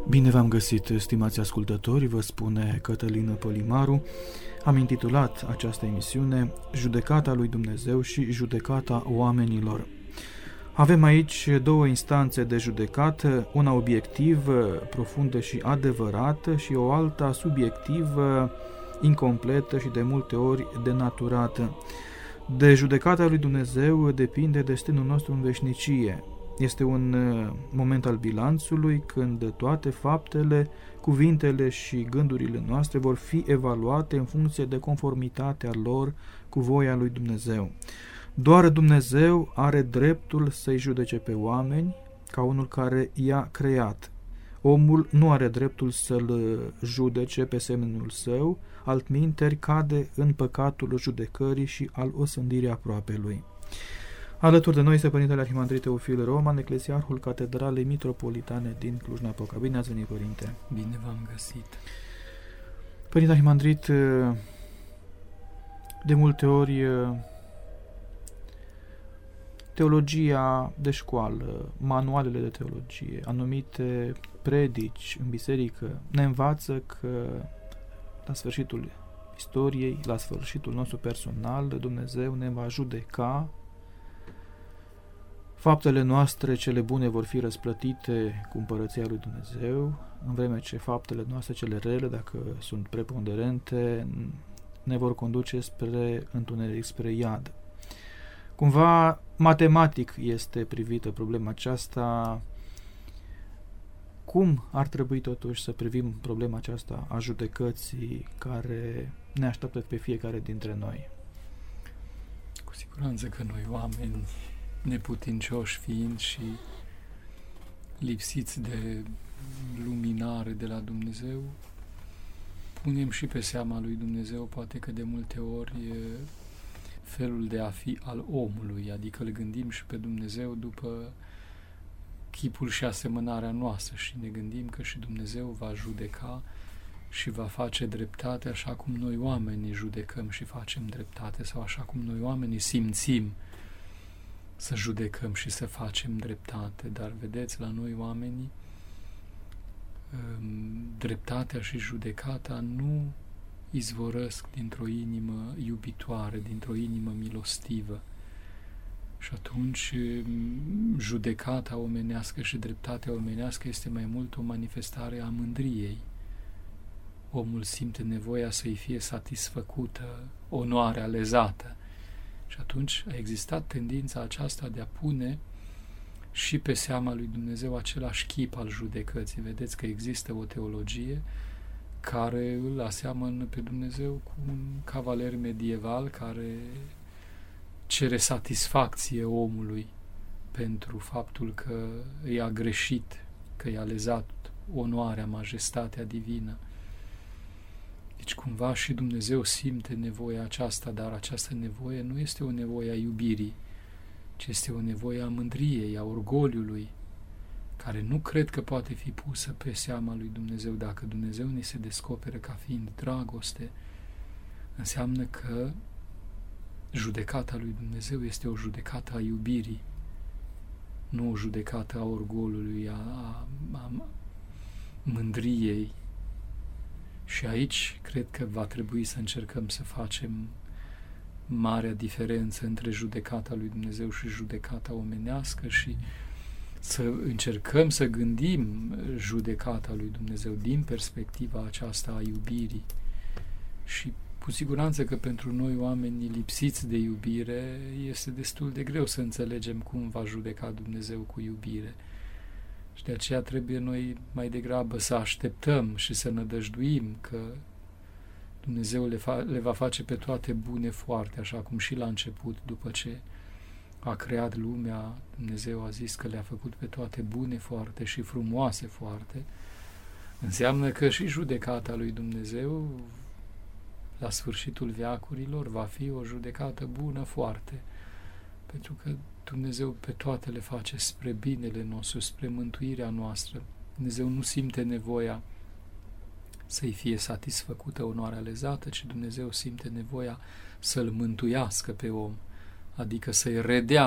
Bine v-am găsit, stimați ascultători, vă spune Cătălin Pălimaru. Am intitulat această emisiune Judecata lui Dumnezeu și judecata oamenilor. Avem aici două instanțe de judecată, una obiectivă, profundă și adevărată, și o alta subiectivă, incompletă și de multe ori denaturată. De judecata lui Dumnezeu depinde destinul nostru în veșnicie. Este un moment al bilanțului când toate faptele, cuvintele și gândurile noastre vor fi evaluate în funcție de conformitatea lor cu voia lui Dumnezeu. Doar Dumnezeu are dreptul să-i judece pe oameni ca unul care i-a creat. Omul nu are dreptul să-l judece pe semenul său, altminteri cade în păcatul judecării și al osândirii aproapelui. Alături de noi este Părintele Arhimandrit Teofil Roman, eclesiarhul Catedralei Mitropolitane din Cluj-Napoca. Bine ați venit, Părinte! Bine v-am găsit! Părinte Arhimandrit, de multe ori teologia de școală, manualele de teologie, anumite predici în biserică ne învață că la sfârșitul istoriei, la sfârșitul nostru personal, Dumnezeu ne va judeca. Faptele noastre cele bune vor fi răsplătite cu împărăția lui Dumnezeu, în vreme ce faptele noastre cele rele, dacă sunt preponderente, ne vor conduce spre întuneric, spre iad. Cumva matematic este privită problema aceasta. Cum ar trebui totuși să privim problema aceasta a judecății care ne așteaptă pe fiecare dintre noi? Cu siguranță că noi, oameni neputincioși fiind și lipsiți de luminare de la Dumnezeu, punem și pe seama lui Dumnezeu, poate că de multe ori, felul de a fi al omului, adică îl gândim și pe Dumnezeu după chipul și asemănarea noastră și ne gândim că și Dumnezeu va judeca și va face dreptate așa cum noi oamenii judecăm și facem dreptate, sau așa cum noi oamenii simțim să judecăm și să facem dreptate. Dar vedeți, la noi oamenii dreptatea și judecata nu izvorăsc dintr-o inimă iubitoare, dintr-o inimă milostivă. Și atunci judecata omenească și dreptatea omenească este mai mult o manifestare a mândriei. Omul simte nevoia să-i fie satisfăcută onoarea lezată. Și atunci a existat tendința aceasta de a pune și pe seama lui Dumnezeu același chip al judecății. Vedeți că există o teologie care îl aseamănă pe Dumnezeu cu un cavaler medieval care cere satisfacție omului pentru faptul că i-a greșit, că i-a lezat onoarea, majestatea divină. Deci cumva și Dumnezeu simte nevoia aceasta, dar această nevoie nu este o nevoie a iubirii, ci este o nevoie a mândriei, a orgoliului, care nu cred că poate fi pusă pe seama lui Dumnezeu. Dacă Dumnezeu ni se descoperă ca fiind dragoste, înseamnă că judecata lui Dumnezeu este o judecată a iubirii, nu o judecată a orgolului, a mândriei. Și aici cred că va trebui să încercăm să facem marea diferență între judecata lui Dumnezeu și judecata omenească și să încercăm să gândim judecata lui Dumnezeu din perspectiva aceasta a iubirii. Și cu siguranță că pentru noi, oamenii lipsiți de iubire, este destul de greu să înțelegem cum va judeca Dumnezeu cu iubire. Și de aceea trebuie noi mai degrabă să așteptăm și să nădăjduim că Dumnezeu le va face pe toate bune foarte, așa cum și la început, după ce a creat lumea, Dumnezeu a zis că le-a făcut pe toate bune foarte și frumoase foarte. Înseamnă că și judecata lui Dumnezeu la sfârșitul veacurilor va fi o judecată bună foarte, pentru că Dumnezeu pe toate le face spre binele nostru, spre mântuirea noastră. Dumnezeu nu simte nevoia să-i fie satisfăcută onoarea lezată, ci Dumnezeu simte nevoia să-l mântuiască pe om, adică să-i redea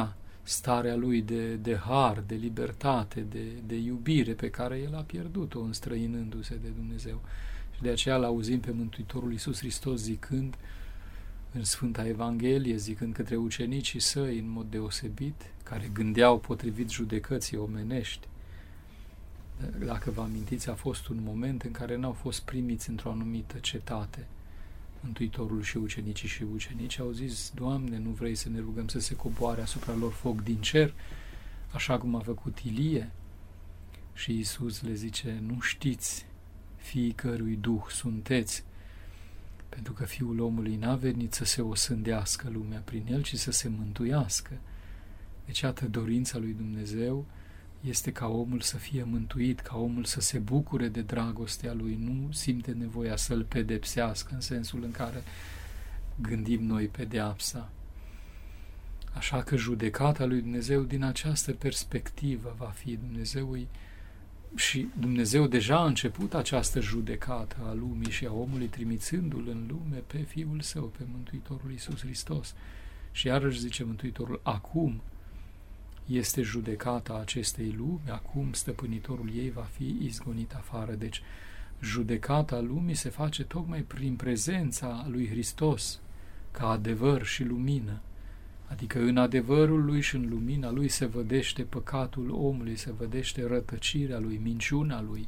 starea lui de har, de libertate, de iubire pe care el a pierdut-o înstrăinându-se de Dumnezeu. Și de aceea l-auzim pe Mântuitorul Iisus Hristos zicând în Sfânta Evanghelie, zicând către ucenicii săi în mod deosebit, care gândeau potrivit judecății omenești. Dacă vă amintiți, a fost un moment în care n-au fost primiți într-o anumită cetate. Mântuitorul și ucenicii au zis: Doamne, nu vrei să ne rugăm să se coboare asupra lor foc din cer, așa cum a făcut Ilie? Și Iisus le zice: nu știți fiii cărui duh sunteți, pentru că Fiul omului n-a venit să se osândească lumea prin el, ci să se mântuiască. Deci, iată, dorința lui Dumnezeu este ca omul să fie mântuit, ca omul să se bucure de dragostea lui, nu simte nevoia să-l pedepsească în sensul în care gândim noi pedeapsa. Așa că judecata lui Dumnezeu din această perspectivă va fi Dumnezeului, și Dumnezeu deja a început această judecată a lumii și a omului, trimițându-l în lume pe Fiul Său, pe Mântuitorul Iisus Hristos. Și iarăși zice Mântuitorul: acum este judecata acestei lumi, acum stăpânitorul ei va fi izgonit afară. Deci judecata lumii se face tocmai prin prezența lui Hristos ca adevăr și lumină. Adică în adevărul lui și în lumina lui se vădește păcatul omului, se vădește rătăcirea lui, minciuna lui.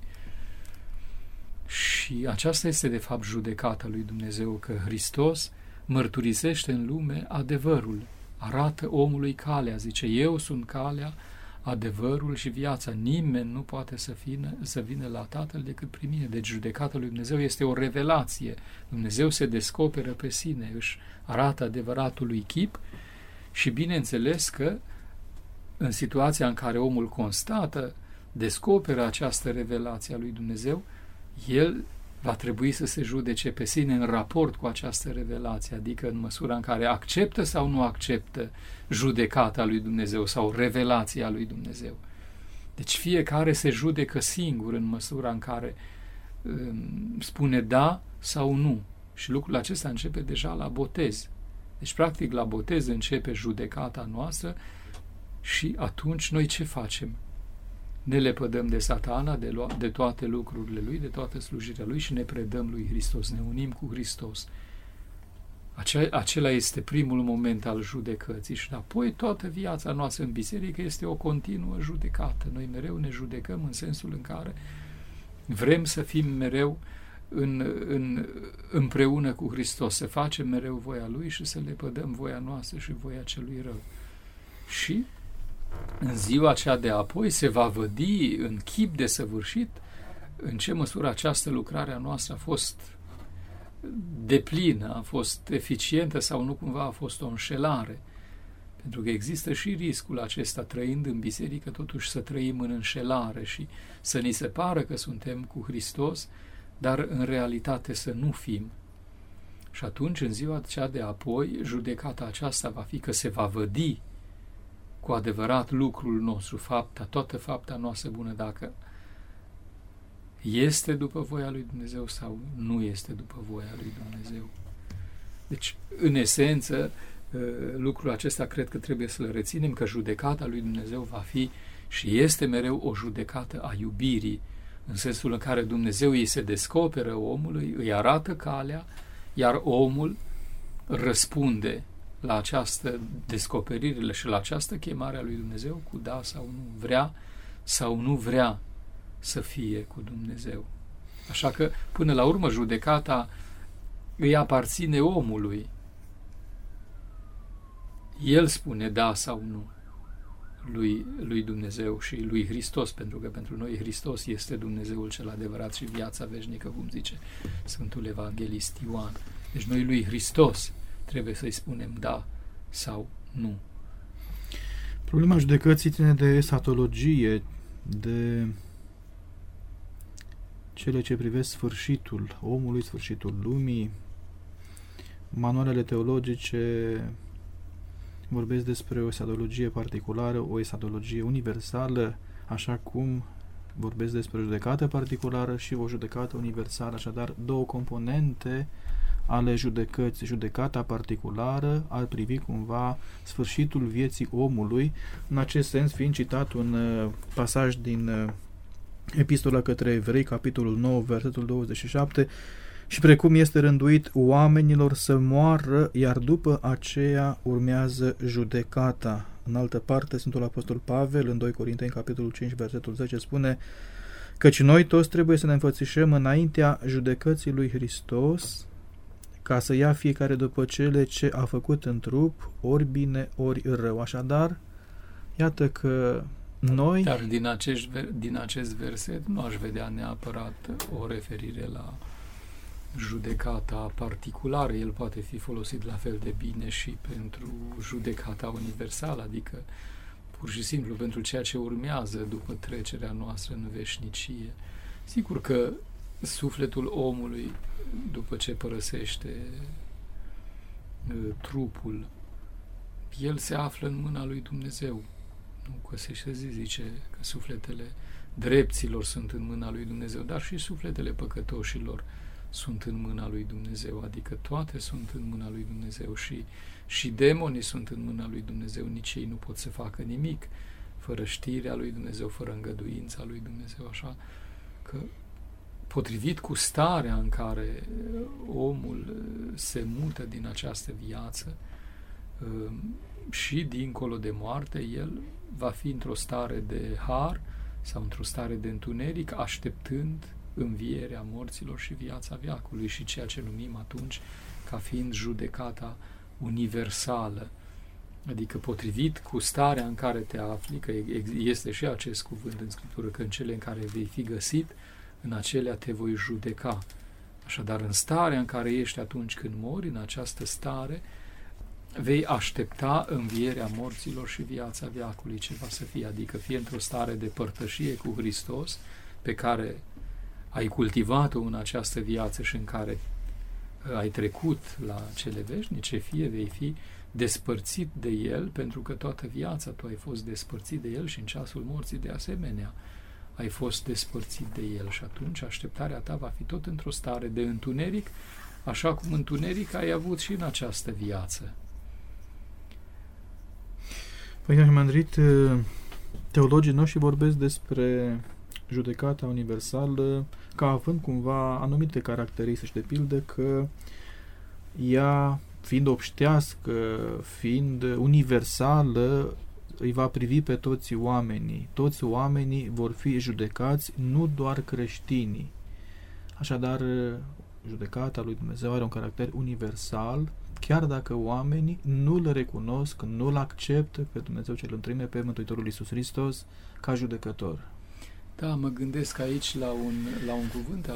Și aceasta este de fapt judecata lui Dumnezeu, că Hristos mărturisește în lume adevărul, arată omului calea, zice: eu sunt calea, adevărul și viața. Nimeni nu poate să vină la Tatăl decât prin mine. Deci judecata lui Dumnezeu este o revelație. Dumnezeu se descoperă pe sine, își arată adevăratul lui chip. Și bineînțeles că în situația în care omul constată, descoperă această revelație a lui Dumnezeu, el va trebui să se judece pe sine în raport cu această revelație, adică în măsura în care acceptă sau nu acceptă judecata lui Dumnezeu sau revelația lui Dumnezeu. Deci fiecare se judecă singur în măsura în care spune da sau nu. Și lucrul acesta începe deja la botez. Deci, practic, la botez începe judecata noastră și atunci noi ce facem? Ne lepădăm de Satana, de toate lucrurile lui, de toată slujirea lui și ne predăm lui Hristos, ne unim cu Hristos. Acela este primul moment al judecății și apoi toată viața noastră în biserică este o continuă judecată. Noi mereu ne judecăm în sensul în care vrem să fim mereu împreună cu Hristos, să facem mereu voia Lui și să lepădăm voia noastră și voia celui rău. Și în ziua aceea de apoi se va vădi în chip desăvârșit în ce măsură această lucrare a noastră a fost deplină, a fost eficientă sau nu cumva a fost o înșelare. Pentru că există și riscul acesta, trăind în biserică, totuși să trăim în înșelare și să ni se pară că suntem cu Hristos, dar în realitate să nu fim. Și atunci, în ziua cea de apoi, judecata aceasta va fi că se va vădi cu adevărat lucrul nostru, toată fapta noastră bună, dacă este după voia lui Dumnezeu sau nu este după voia lui Dumnezeu. Deci, în esență, lucrul acesta cred că trebuie să-l reținem, că judecata lui Dumnezeu va fi și este mereu o judecată a iubirii, în sensul în care Dumnezeu îi se descoperă omului, îi arată calea, iar omul răspunde la această descoperire și la această chemare a lui Dumnezeu cu da sau nu, vrea sau nu vrea să fie cu Dumnezeu. Așa că, până la urmă, judecata îi aparține omului. El spune da sau nu lui Dumnezeu și lui Hristos, pentru că pentru noi Hristos este Dumnezeul cel adevărat și viața veșnică, cum zice Sfântul Evanghelist Ioan. Deci noi lui Hristos trebuie să-i spunem da sau nu. Problema judecății ține de esatologie, de cele ce privesc sfârșitul omului, sfârșitul lumii. Manualele teologice vorbesc despre o esatologie particulară, o esatologie universală, așa cum vorbesc despre o judecată particulară și o judecată universală, așadar două componente ale judecății. Judecata particulară ar privi cumva sfârșitul vieții omului, în acest sens fiind citat un pasaj din Epistola către Evrei, capitolul 9, versetul 27, și precum este rânduit oamenilor să moară, iar după aceea urmează judecata. În altă parte, Sfântul Apostol Pavel, în 2 Corinteni, capitolul 5, versetul 10, spune: căci noi toți trebuie să ne înfățișăm înaintea judecății lui Hristos, ca să ia fiecare după cele ce a făcut în trup, ori bine, ori rău. Așadar, iată că noi... Dar din acest verset nu aș vedea neapărat o referire la judecata particulară. El poate fi folosit la fel de bine și pentru judecata universală, adică pur și simplu pentru ceea ce urmează după trecerea noastră în veșnicie. Sigur că sufletul omului, după ce părăsește trupul, el se află în mâna lui Dumnezeu. Nu că se zice că sufletele drepților sunt în mâna lui Dumnezeu, dar și sufletele păcătoșilor sunt în mâna lui Dumnezeu, adică toate sunt în mâna lui Dumnezeu și demonii sunt în mâna lui Dumnezeu, nici ei nu pot să facă nimic fără știrea lui Dumnezeu, fără îngăduința lui Dumnezeu, așa că potrivit cu starea în care omul se mută din această viață și dincolo de moarte, el va fi într-o stare de har sau într-o stare de întuneric, așteptând învierea morților și viața veacului și ceea ce numim atunci ca fiind judecata universală. Adică potrivit cu starea în care te afli, că este și acest cuvânt în Scriptură, că în cele în care vei fi găsit, în acelea te voi judeca. Așadar, în starea în care ești atunci când mori, în această stare, vei aștepta învierea morților și viața veacului, ce va să fie, adică fie într-o stare de părtășie cu Hristos, pe care ai cultivat-o în această viață și în care ai trecut la cele veșnice, fie vei fi despărțit de El, pentru că toată viața tu ai fost despărțit de El și în ceasul morții de asemenea ai fost despărțit de El și atunci așteptarea ta va fi tot într-o stare de întuneric, așa cum întuneric ai avut și în această viață. Păi, Arhimandrit, teologii noștri vorbesc despre judecata universală ca având cumva anumite caracteristici, de pildă că ea, fiind obștească, fiind universală, îi va privi pe toți oamenii. Toți oamenii vor fi judecați, nu doar creștinii. Așadar, judecata lui Dumnezeu are un caracter universal, chiar dacă oamenii nu le recunosc, nu l acceptă pe Dumnezeu cel întrime, pe Mântuitorul Iisus Hristos, ca judecător. Da, mă gândesc aici la un cuvânt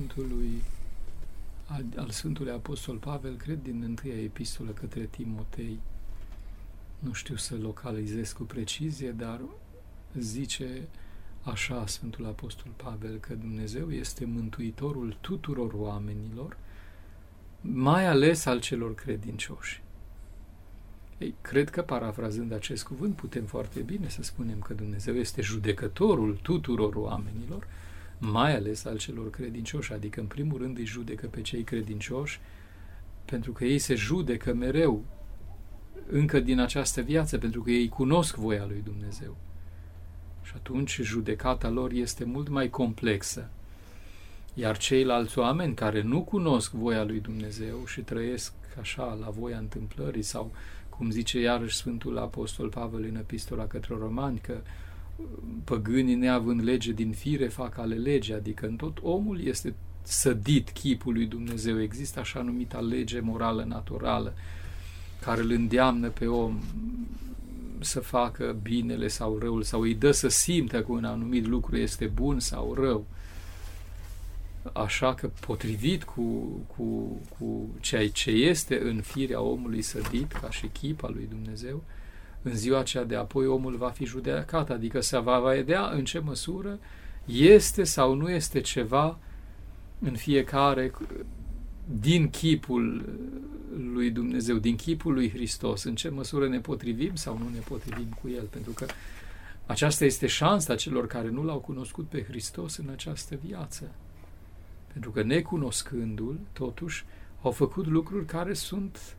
al Sfântului Apostol Pavel, cred din întâia epistolă către Timotei. Nu știu să localizez cu precizie, dar zice așa Sfântul Apostol Pavel, că Dumnezeu este mântuitorul tuturor oamenilor, mai ales al celor credincioși. Ei, cred că, parafrazând acest cuvânt, putem foarte bine să spunem că Dumnezeu este judecătorul tuturor oamenilor, mai ales al celor credincioși, adică în primul rând îi judecă pe cei credincioși, pentru că ei se judecă mereu, încă din această viață, pentru că ei cunosc voia lui Dumnezeu. Și atunci judecata lor este mult mai complexă. Iar ceilalți oameni care nu cunosc voia lui Dumnezeu și trăiesc așa la voia întâmplării sau, cum zice iarăși Sfântul Apostol Pavel în Epistola către Romani, că păgânii neavând lege din fire fac ale legii, adică în tot omul este sădit chipul lui Dumnezeu. Există așa numita lege morală naturală care îl îndeamnă pe om să facă binele sau răul sau îi dă să simtă că un anumit lucru este bun sau rău. Așa că potrivit cu ceea ce este în firea omului sădit ca și chip al lui Dumnezeu, în ziua aceea de apoi omul va fi judecat, adică se va vedea în ce măsură este sau nu este ceva în fiecare din chipul lui Dumnezeu, din chipul lui Hristos, în ce măsură ne potrivim sau nu ne potrivim cu El, pentru că aceasta este șansa celor care nu l-au cunoscut pe Hristos în această viață. Pentru că necunoscându-L, totuși, au făcut lucruri care sunt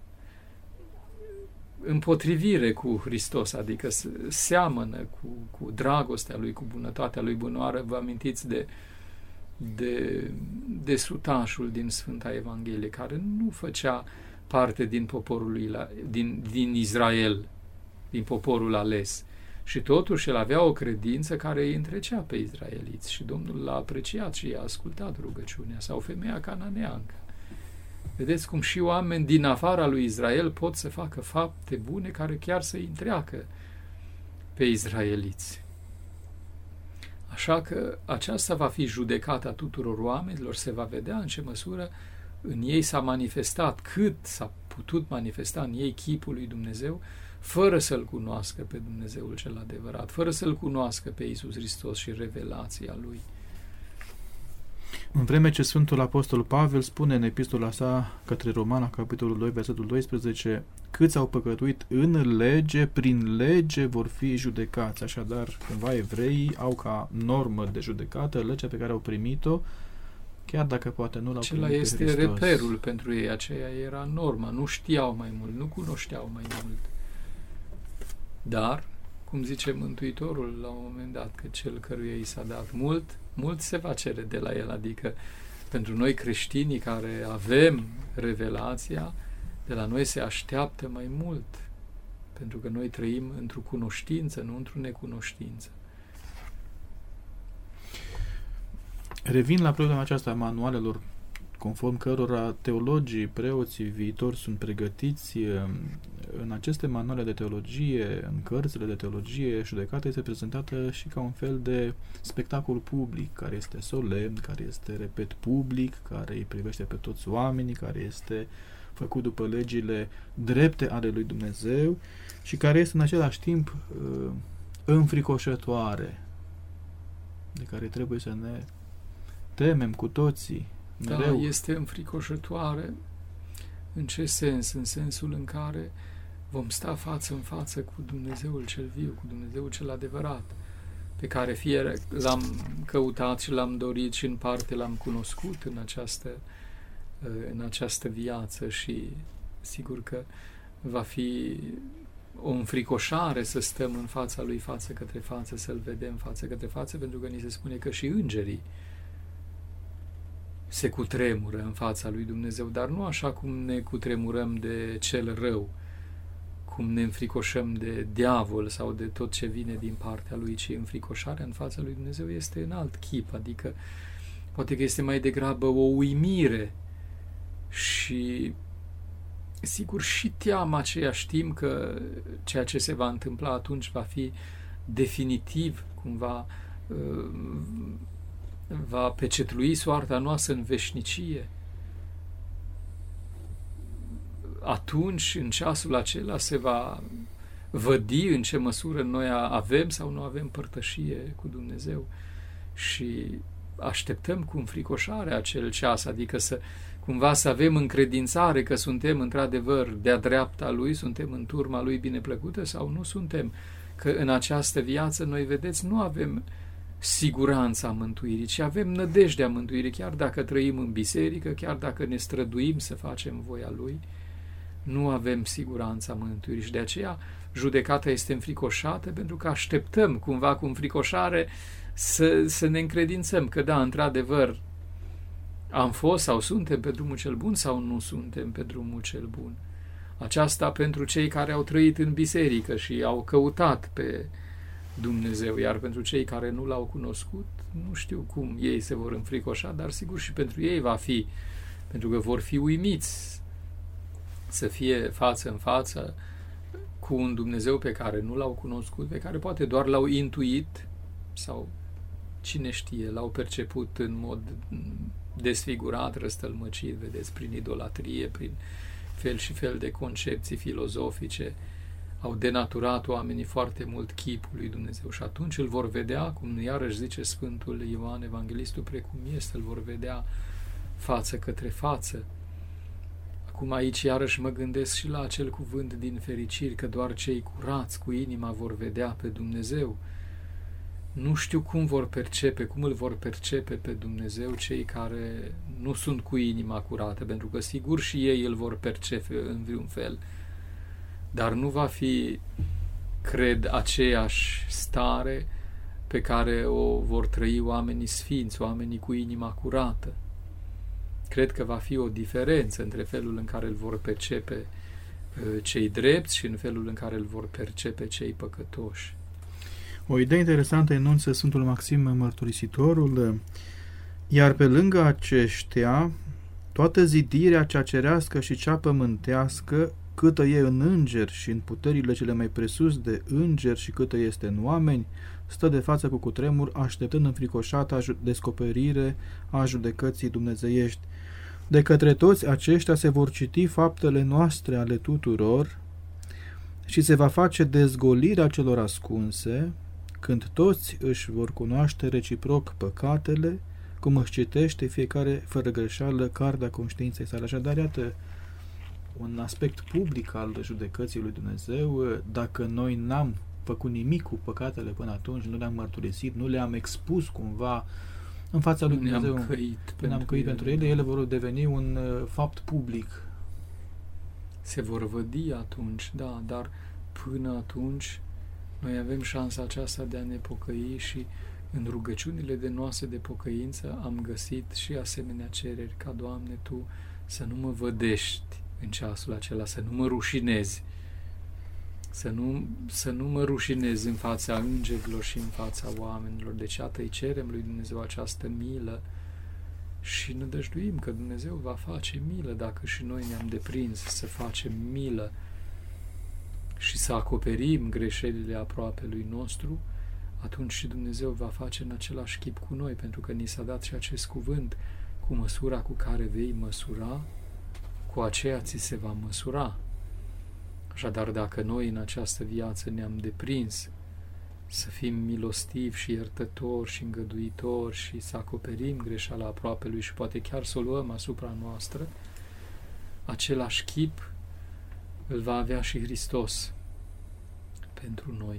împotrivire cu Hristos, adică seamănă cu dragostea Lui, cu bunătatea Lui. Bunoară, vă amintiți de sutașul din Sfânta Evanghelie, care nu făcea parte din poporul lui, din Israel, din poporul ales. Și totuși el avea o credință care îi întrecea pe izraeliți și Domnul l-a apreciat și i-a ascultat rugăciunea, sau femeia cananeancă. Vedeți cum și oameni din afara lui Israel pot să facă fapte bune care chiar să îi întreacă pe izraeliți. Așa că aceasta va fi judecata tuturor oamenilor, se va vedea în ce măsură în ei s-a manifestat, cât s-a putut manifesta în ei chipul lui Dumnezeu, fără să-L cunoască pe Dumnezeul cel adevărat, fără să-L cunoască pe Iisus Hristos și revelația Lui. În vreme ce Sfântul Apostol Pavel spune în epistola sa către Romani, capitolul 2, versetul 12, câți au păcătuit în lege, prin lege vor fi judecați. Așadar, cumva evreii au ca normă de judecată legea pe care au primit-o, chiar dacă poate nu l-au primit pe Hristos. Acela este reperul pentru ei, aceea era norma, nu știau mai mult, nu cunoșteau mai mult. Dar, cum zice Mântuitorul la un moment dat, că cel căruia i s-a dat mult, mult se va cere de la el, adică pentru noi creștinii care avem revelația, de la noi se așteaptă mai mult, pentru că noi trăim într-o cunoștință, nu într-o necunoștință. Revin la problema aceasta a manualelor, conform cărora teologii, preoții viitori sunt pregătiți. În aceste manuale de teologie, în cărțile de teologie, judecata este prezentată și ca un fel de spectacol public, care este solemn, care este, repet, public, care îi privește pe toți oamenii, care este făcut după legile drepte ale lui Dumnezeu și care este în același timp înfricoșătoare, de care trebuie să ne temem cu toții. Mereu. Da, este înfricoșătoare. În ce sens? În sensul în care vom sta față în față cu Dumnezeul cel viu, cu Dumnezeul cel adevărat, pe care fie l-am căutat și l-am dorit și în parte l-am cunoscut în această viață și sigur că va fi o înfricoșare să stăm în fața Lui față către față, să-L vedem față către față, pentru că ni se spune că și îngerii se cutremură în fața lui Dumnezeu, dar nu așa cum ne cutremurăm de cel rău, cum ne înfricoșăm de diavol sau de tot ce vine din partea lui, ci înfricoșarea în fața lui Dumnezeu este în alt chip, adică poate că este mai degrabă o uimire și sigur și teama aceea, știm că ceea ce se va întâmpla atunci va fi definitiv, cumva va pecetlui soarta noastră în veșnicie. Atunci, în ceasul acela, se va vădi în ce măsură noi avem sau nu avem părtășie cu Dumnezeu și așteptăm cu înfricoșare acel ceas, adică cumva să avem încredințare că suntem într-adevăr de-a dreapta Lui, suntem în turma Lui bineplăcută sau nu suntem, că în această viață noi, vedeți, nu avem siguranța mântuirii, ci avem nădejdea mântuirii, chiar dacă trăim în biserică, chiar dacă ne străduim să facem voia Lui, nu avem siguranța mântuirii și de aceea judecata este înfricoșată, pentru că așteptăm cumva cu înfricoșare să ne încredințăm că da, într-adevăr am fost sau suntem pe drumul cel bun sau nu suntem pe drumul cel bun. Aceasta pentru cei care au trăit în biserică și au căutat pe Dumnezeu, iar pentru cei care nu l-au cunoscut, nu știu cum ei se vor înfricoșa, dar sigur și pentru ei va fi, pentru că vor fi uimiți să fie față în față cu un Dumnezeu pe care nu l-au cunoscut, pe care poate doar l-au intuit sau cine știe, l-au perceput în mod desfigurat, răstălmăcit, vedeți, prin idolatrie, prin fel și fel de concepții filozofice, au denaturat oamenii foarte mult chipul lui Dumnezeu și atunci îl vor vedea, cum iarăși zice Sfântul Ioan Evanghelistul, precum este, îl vor vedea față către față. Acum aici iarăși mă gândesc și la acel cuvânt din fericiri, că doar cei curați cu inima vor vedea pe Dumnezeu. nu știu cum îl vor percepe pe Dumnezeu cei care nu sunt cu inima curată, pentru că sigur și ei îl vor percepe în vreun fel, dar nu va fi, cred, aceeași stare pe care o vor trăi oamenii sfinți, oamenii cu inima curată. Cred că va fi o diferență între felul în care îl vor percepe cei drepți și în felul în care îl vor percepe cei păcătoși. O idee interesantă enunță Sfântul Maxim Mărturisitorul: iar pe lângă aceștia, toată zidirea cea cerească și cea pământească, câtă e în îngeri și în puterile cele mai presus de îngeri și câtă este în oameni, stă de față cu cutremur, așteptând înfricoșata descoperire a judecății dumnezeiești. De către toți aceștia se vor citi faptele noastre ale tuturor și se va face dezgolirea celor ascunse, când toți își vor cunoaște reciproc păcatele, cum își citește fiecare fără greșeală cartea conștiinței sale. Așadar, iată un aspect public al judecății lui Dumnezeu. Dacă noi n-am făcut nimic cu păcatele până atunci, nu le-am mărturisit, nu le-am expus cumva în fața lui Dumnezeu, ne-am căit pentru ele vor deveni un fapt public. Se vor vădi atunci, da, dar până atunci noi avem șansa aceasta de a ne pocăi și în rugăciunile de noastre de pocăință am găsit și asemenea cereri ca, Doamne, Tu să nu mă vădești în ceasul acela, să nu mă rușinezi, să nu mă rușinez în fața îngerilor și în fața oamenilor. Deci, iată, îi cerem lui Dumnezeu această milă și nădăjduim că Dumnezeu va face milă dacă și noi ne-am deprins să facem milă și să acoperim greșelile aproapelui nostru, atunci și Dumnezeu va face în același chip cu noi, pentru că ni s-a dat și acest cuvânt: cu măsura cu care vei măsura, cu aceea ți se va măsura. Așadar, dacă noi în această viață ne-am deprins să fim milostivi și iertători și îngăduitori și să acoperim greșeala aproapelui și poate chiar să o luăm asupra noastră, același chip îl va avea și Hristos pentru noi.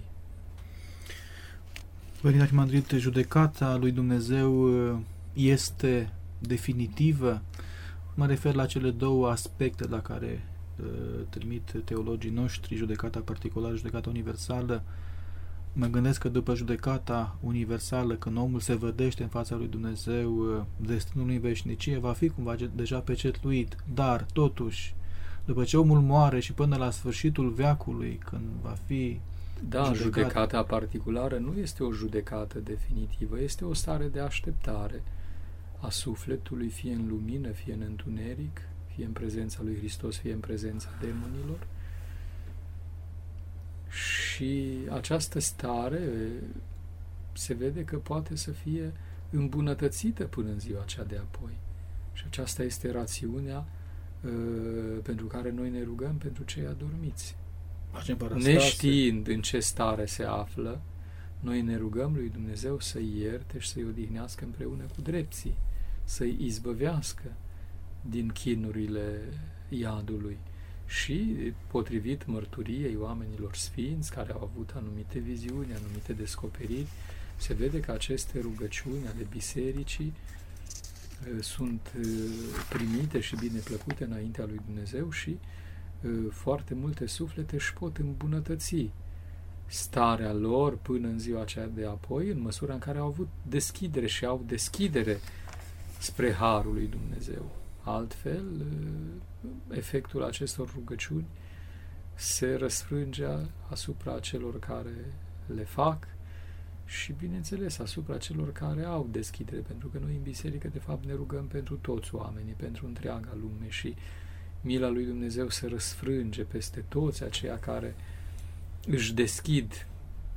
Părinte Arhimandrit, judecata lui Dumnezeu este definitivă? Mă refer la cele două aspecte la care trimit teologii noștri, judecata particulară, judecata universală. Mă gândesc că după judecata universală, când omul se vădește în fața lui Dumnezeu, destinul în veșnicie va fi cumva deja pecetluit, dar totuși, după ce omul moare și până la sfârșitul veacului, când va fi judecata particulară nu este o judecată definitivă, este o stare de așteptare a sufletului, fie în lumină, fie în întuneric, fie în prezența lui Hristos, fie în prezența demonilor. Și această stare se vede că poate să fie îmbunătățită până în ziua cea de apoi. Și aceasta este rațiunea pentru care noi ne rugăm pentru cei adormiți. Neștiind în ce stare se află, noi ne rugăm lui Dumnezeu să-i ierte și să-i odihnească împreună cu drepții, să-i izbăvească din chinurile iadului. Și, potrivit mărturiei oamenilor sfinți care au avut anumite viziuni, anumite descoperiri, se vede că aceste rugăciuni ale bisericii sunt primite și bine plăcute înaintea lui Dumnezeu și foarte multe suflete își pot îmbunătăți starea lor până în ziua aceea de apoi, în măsura în care au avut deschidere și au deschidere spre harul lui Dumnezeu. Altfel, efectul acestor rugăciuni se răsfrânge asupra celor care le fac și, bineînțeles, asupra celor care au deschidere, pentru că noi în biserică, de fapt, ne rugăm pentru toți oamenii, pentru întreaga lume și mila lui Dumnezeu se răsfrânge peste toți aceia care își deschid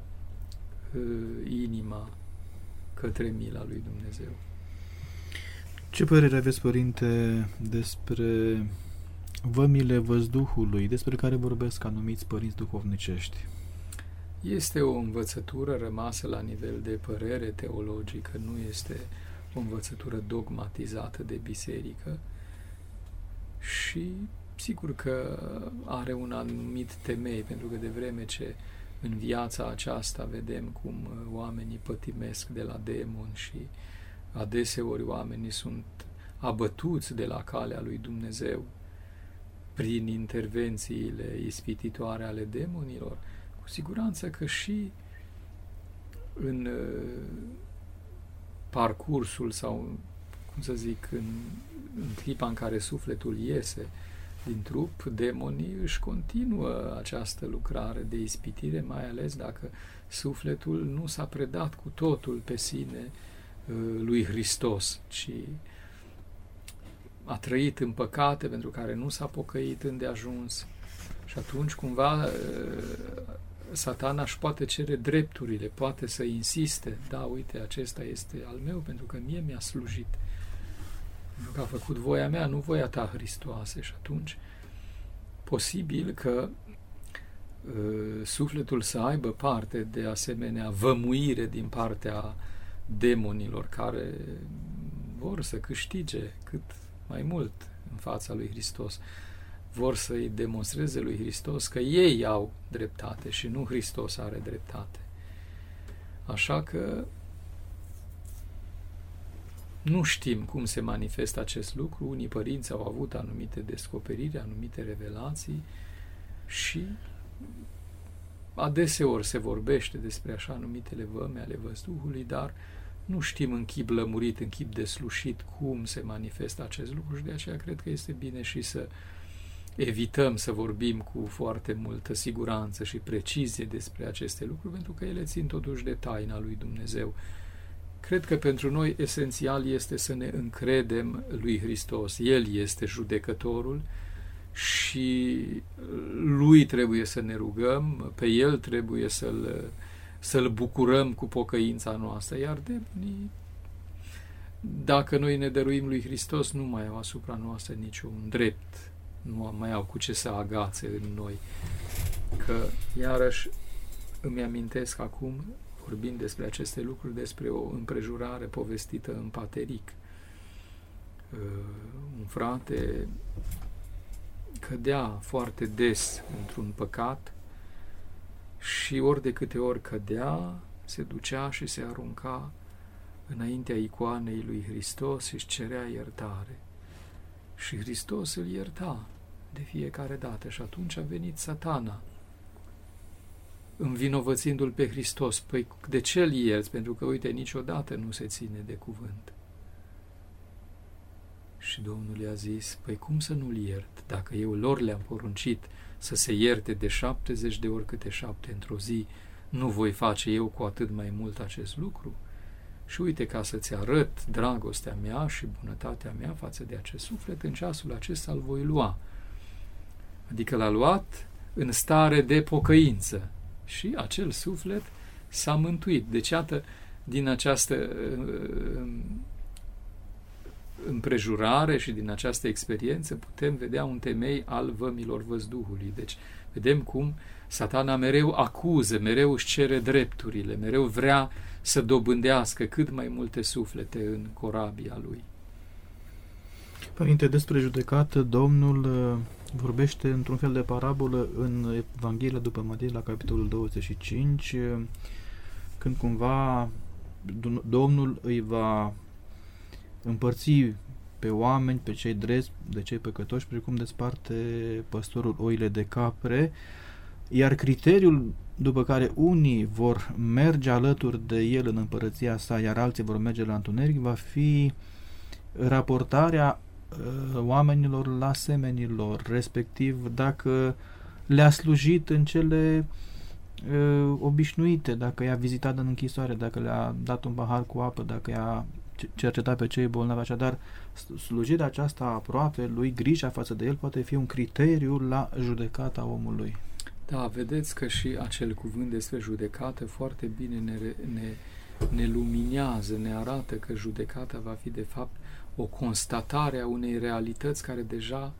inima către mila lui Dumnezeu. Ce părere aveți, Părinte, despre vămile văzduhului, despre care vorbesc anumiți părinți duhovnicești? Este o învățătură rămasă la nivel de părere teologică, nu este o învățătură dogmatizată de biserică și sigur că are un anumit temei, pentru că de vreme ce în viața aceasta vedem cum oamenii pătimesc de la demoni și adeseori oamenii sunt abătuți de la calea lui Dumnezeu prin intervențiile ispititoare ale demonilor. Cu siguranță că și în parcursul sau, cum să zic, în clipa în care sufletul iese din trup, demonii își continuă această lucrare de ispitire, mai ales dacă sufletul nu s-a predat cu totul pe sine lui Hristos, ci a trăit în păcate pentru care nu s-a pocăit îndeajuns. Și atunci cumva Satana își poate cere drepturile, poate să insiste, da, uite, acesta este al meu pentru că mie mi-a slujit, pentru că a făcut voia mea, nu voia ta, Hristoase. Și atunci posibil că sufletul să aibă parte de asemenea vămuire din partea demonilor care vor să câștige cât mai mult în fața lui Hristos, vor să-i demonstreze lui Hristos că ei au dreptate și nu Hristos are dreptate. Așa că nu știm cum se manifestă acest lucru. Unii părinți au avut anumite descoperiri, anumite revelații și adeseori se vorbește despre așa numitele văme ale văzduhului, dar nu știm în chip lămurit, în chip deslușit cum se manifestă acest lucru și de aceea cred că este bine și să evităm să vorbim cu foarte multă siguranță și precizie despre aceste lucruri, pentru că ele țin totuși de taina lui Dumnezeu. Cred că pentru noi esențial este să ne încredem lui Hristos. El este judecătorul și lui trebuie să ne rugăm, pe el trebuie să-l bucurăm cu pocăința noastră, iar demonii, dacă noi ne dăruim lui Hristos, nu mai au asupra noastră niciun drept, nu mai au cu ce să agațe în noi. Că, iarăși, îmi amintesc acum, vorbind despre aceste lucruri, despre o împrejurare povestită în Pateric. Un frate cădea foarte des într-un păcat și ori de câte ori cădea, se ducea și se arunca înaintea icoanei lui Hristos și își cerea iertare. Și Hristos îl ierta de fiecare dată și atunci a venit Satana, învinovățindu-l pe Hristos. Păi de ce îl ierți? Pentru că, uite, niciodată nu se ține de cuvânt. Și Domnul i-a zis, păi cum să nu-l iert? Dacă eu lor le-am poruncit să se ierte de 70 de ori câte 7 într-o zi, nu voi face eu cu atât mai mult acest lucru? Și uite, ca să-ți arăt dragostea mea și bunătatea mea față de acest suflet, în ceasul acesta îl voi lua. Adică l-a luat în stare de pocăință. Și acel suflet s-a mântuit. Deci, iată, din această împrejurare și din această experiență putem vedea un temei al vămilor văzduhului. Deci, vedem cum Satana mereu acuză, mereu își cere drepturile, mereu vrea să dobândească cât mai multe suflete în corabia lui. Părinte, despre judecată, Domnul vorbește într-un fel de parabolă în Evanghelia după Matei, la capitolul 25, când cumva Domnul îi va împărți pe oameni, pe cei drepți, de cei păcătoși, precum desparte păstorul oile de capre, iar criteriul după care unii vor merge alături de el în împărăția sa, iar alții vor merge la întuneric, va fi raportarea oamenilor la semenilor, respectiv dacă le-a slujit în cele obișnuite, dacă i-a vizitat în închisoare, dacă le-a dat un pahar cu apă, dacă i-a cercetat pe cei bolnavi. Așadar, slujirea aceasta aproape lui, grija față de el, poate fi un criteriu la judecata omului. Da, vedeți că și acel cuvânt despre judecată foarte bine ne luminează, ne arată că judecata va fi de fapt o constatare a unei realități care deja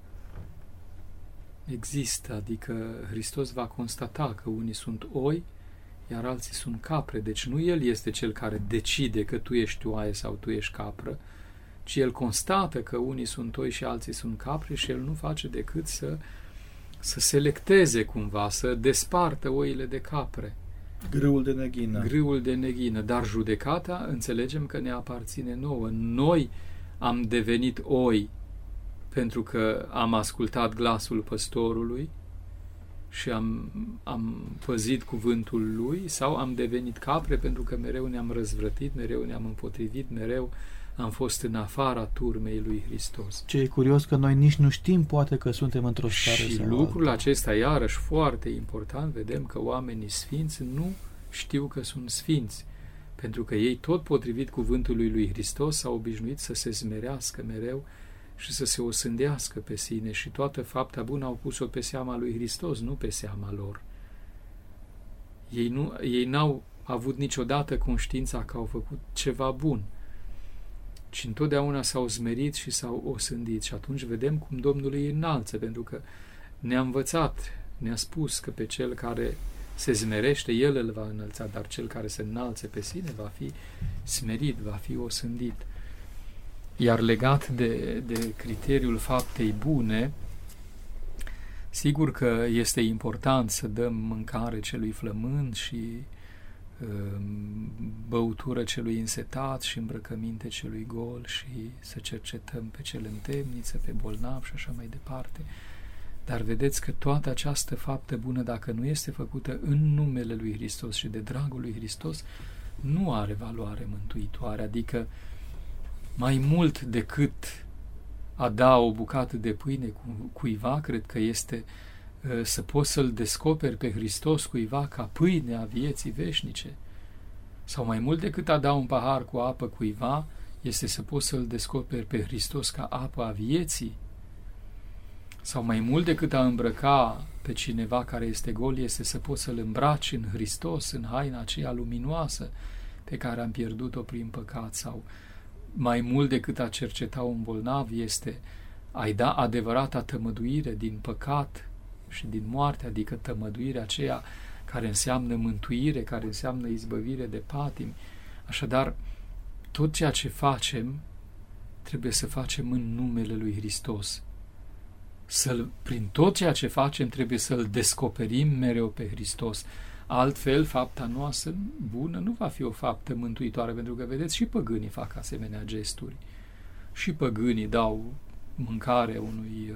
există, adică Hristos va constata că unii sunt oi, iar alții sunt capre. Deci nu El este cel care decide că tu ești oaie sau tu ești capră, ci El constată că unii sunt oi și alții sunt capre și El nu face decât să să selecteze cumva, să despartă oile de capre. Grâul de neghină. Grâul de neghină. Dar judecata, înțelegem că ne aparține nouă. Noi am devenit oi pentru că am ascultat glasul păstorului și am păzit cuvântul lui, sau am devenit capre pentru că mereu ne-am răzvrătit, mereu ne-am împotrivit, mereu am fost în afara turmei lui Hristos. Ce e curios că noi nici nu știm, poate, că suntem într-o stare și sau lucrul alta. acesta, iarăși foarte important, vedem că oamenii sfinți nu știu că sunt sfinți, pentru că ei, tot potrivit cuvântului lui Hristos, s-au obișnuit să se smerească mereu și să se osândească pe sine și toată fapta bună au pus-o pe seama lui Hristos, nu pe seama lor. Ei n-au avut niciodată conștiința că au făcut ceva bun, ci întotdeauna s-au smerit și s-au osândit. Și atunci vedem cum Domnul îi înalță, pentru că ne-a învățat, ne-a spus că pe cel care se smerește, El îl va înălța, dar cel care se înalță pe sine va fi smerit, va fi osândit. Iar legat de criteriul faptei bune, sigur că este important să dăm mâncare celui flămând și băutură celui însetat și îmbrăcăminte celui gol și să cercetăm pe cel în temniță, pe bolnav și așa mai departe. Dar vedeți că toată această faptă bună, dacă nu este făcută în numele lui Hristos și de dragul lui Hristos, nu are valoare mântuitoare, adică mai mult decât a da o bucată de pâine cuiva, cred că este să poți să-L descoperi pe Hristos cuiva ca pâine a vieții veșnice. Sau mai mult decât a da un pahar cu apă cuiva, este să poți să-L descoperi pe Hristos ca apă a vieții. Sau mai mult decât a îmbrăca pe cineva care este gol, este să poți să-L îmbraci în Hristos, în haina aceea luminoasă pe care am pierdut-o prin păcat. Sau mai mult decât a cerceta un bolnav, este a-i da adevărata tămăduire din păcat și din moarte, adică tămăduirea aceea care înseamnă mântuire, care înseamnă izbăvire de patimi. Așadar, tot ceea ce facem trebuie să facem în numele lui Hristos. Prin tot ceea ce facem trebuie să-L descoperim mereu pe Hristos. Altfel, fapta noastră bună nu va fi o faptă mântuitoare, pentru că, vedeți, și păgânii fac asemenea gesturi. Și păgânii dau mâncare unui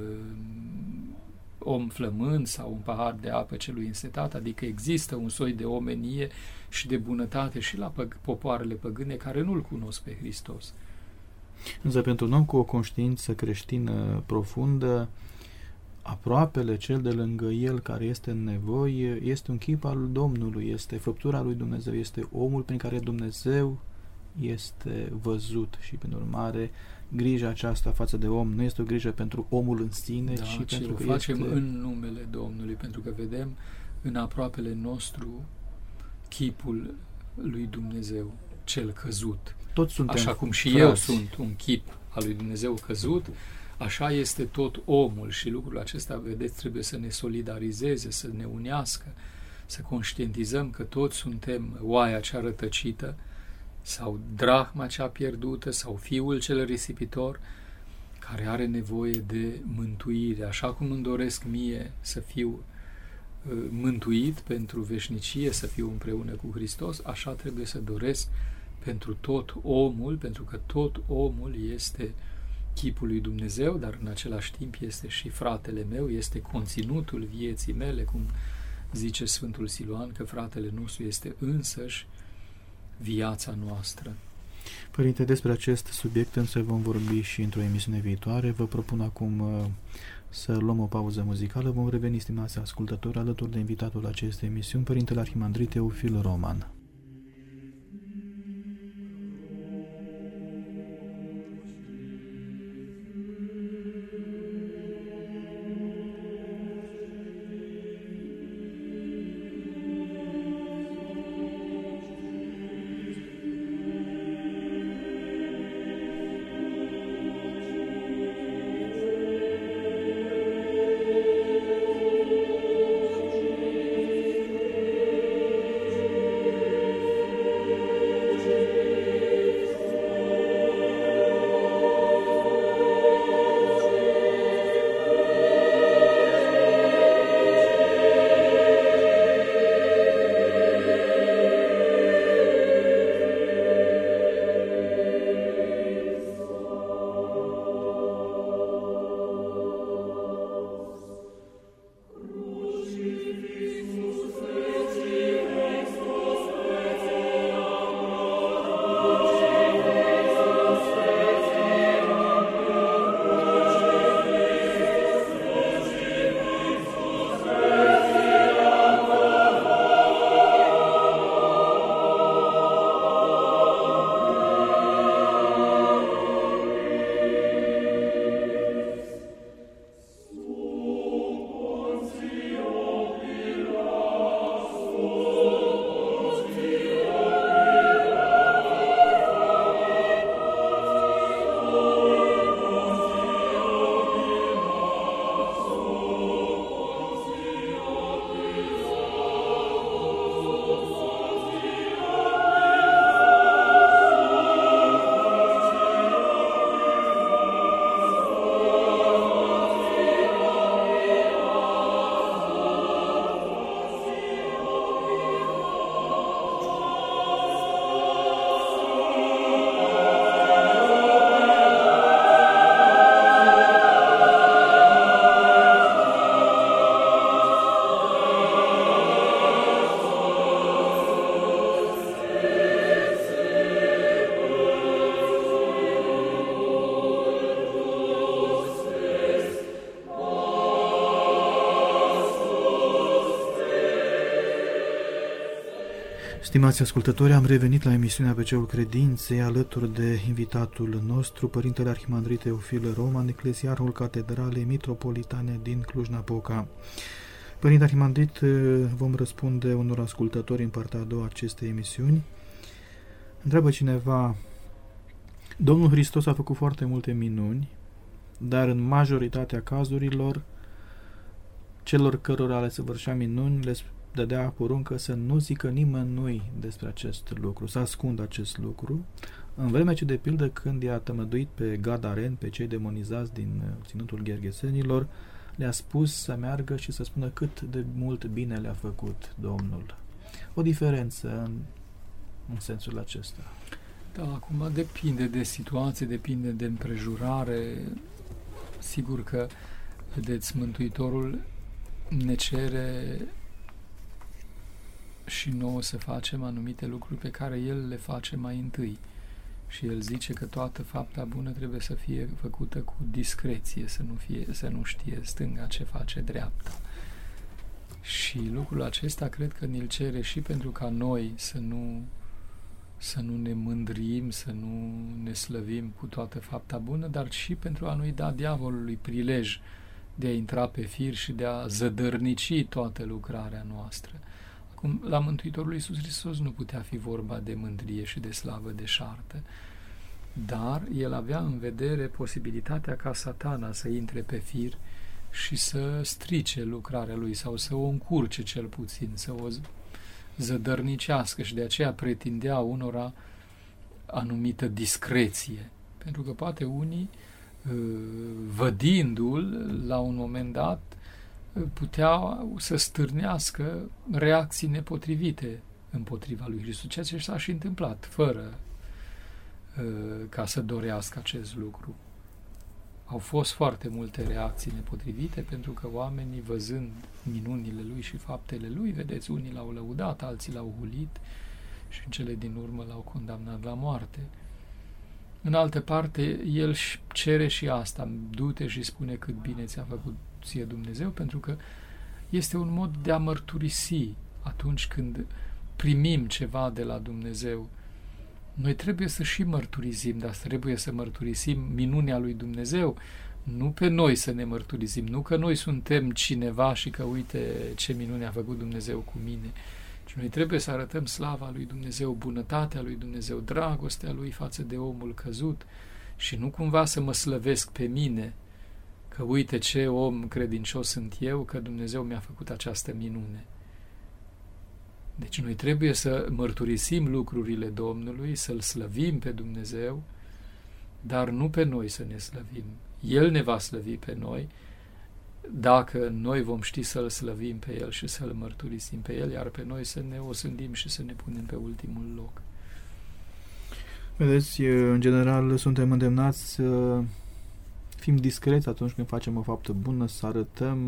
om flămând sau un pahar de apă celui însetat, adică există un soi de omenie și de bunătate și la popoarele păgâne care nu-L cunosc pe Hristos. Însă pentru un om cu o conștiință creștină profundă, aproapele, cel de lângă el care este în nevoie, este un chip al Domnului, este făptura lui Dumnezeu, este omul prin care Dumnezeu este văzut și, prin urmare, grija aceasta față de om nu este o grijă pentru omul în sine, ci pentru că facem în numele Domnului, pentru că vedem în aproapele nostru chipul lui Dumnezeu, cel căzut. Toți suntem așa cum și frați. Eu sunt un chip al lui Dumnezeu căzut, așa este tot omul și lucrul acesta, vedeți, trebuie să ne solidarizeze, să ne unească, să conștientizăm că toți suntem oaia cea rătăcită sau drahma cea pierdută sau fiul cel risipitor care are nevoie de mântuire. Așa cum îmi doresc mie să fiu mântuit pentru veșnicie, să fiu împreună cu Hristos, așa trebuie să doresc pentru tot omul, pentru că tot omul este chipul lui Dumnezeu, dar în același timp este și fratele meu, este conținutul vieții mele, cum zice Sfântul Siluan, că fratele nostru este însăși viața noastră. Părinte, despre acest subiect însă vom vorbi și într-o emisiune viitoare. Vă propun acum să luăm o pauză muzicală. Vom reveni, stimați ascultători, alături de invitatul acestei emisiuni, Părintele Arhimandrit Teofil Roman. Stimați ascultători, am revenit la emisiunea Pe Ceul Credinței alături de invitatul nostru, Părintele Arhimandrit Teofil Roman, eclesiarhul Catedralei Mitropolitane din Cluj-Napoca. Părinte Arhimandrit, vom răspunde unor ascultători în partea a doua acestei emisiuni. Întreabă cineva: Domnul Hristos a făcut foarte multe minuni, dar în majoritatea cazurilor celor cărora le săvârșea minuni le dădea poruncă să nu zică nimănui despre acest lucru, să ascundă acest lucru, în vremea ce, de pildă, când i-a tămăduit pe Gadaren, pe cei demonizați din ținutul Gherghesenilor, le-a spus să meargă și să spună cât de mult bine le-a făcut Domnul. O diferență în sensul acesta. Da, acum depinde de situație, depinde de împrejurare. Sigur că, vedeți, Mântuitorul ne cere și nouă să facem anumite lucruri pe care El le face mai întâi. Și El zice că toată fapta bună trebuie să fie făcută cu discreție, să nu știe stânga ce face dreapta. Și lucrul acesta cred că ne-l cere și pentru ca noi să nu ne mândrim, să nu ne slăvim cu toată fapta bună, dar și pentru a nu-i da diavolului prilej de a intra pe fir și de a zădărnici toată lucrarea noastră. Acum, la Mântuitorul Iisus Hristos nu putea fi vorba de mândrie și de slavă deșartă, dar El avea în vedere posibilitatea ca Satana să intre pe fir și să strice lucrarea Lui sau să o încurce cel puțin, să o zădărnicească, și de aceea pretindea unora anumită discreție. Pentru că poate unii, vădindu-l la un moment dat, putea să stârnească reacții nepotrivite împotriva lui Hristos, ceea ce s-a și întâmplat, fără ca să dorească acest lucru. Au fost foarte multe reacții nepotrivite, pentru că oamenii, văzând minunile lui și faptele lui, vedeți, unii l-au lăudat, alții l-au hulit și în cele din urmă l-au condamnat la moarte. În altă parte, el cere și asta: du-te și spune cât bine ți-a făcut ție Dumnezeu, pentru că este un mod de a mărturisi atunci când primim ceva de la Dumnezeu. Noi trebuie să și mărturisim, dar trebuie să mărturisim minunea lui Dumnezeu, nu pe noi să ne mărturisim, nu că noi suntem cineva și că uite ce minune a făcut Dumnezeu cu mine, ci noi trebuie să arătăm slava lui Dumnezeu, bunătatea lui Dumnezeu, dragostea lui față de omul căzut, și nu cumva să mă slăvesc pe mine, că uite ce om credincios sunt eu, că Dumnezeu mi-a făcut această minune. Deci noi trebuie să mărturisim lucrurile Domnului, să-L slăvim pe Dumnezeu, dar nu pe noi să ne slăvim. El ne va slăvi pe noi dacă noi vom ști să-L slăvim pe El și să-L mărturisim pe El, iar pe noi să ne osândim și să ne punem pe ultimul loc. Vedeți, în general suntem îndemnați să fim discreți atunci când facem o faptă bună, să arătăm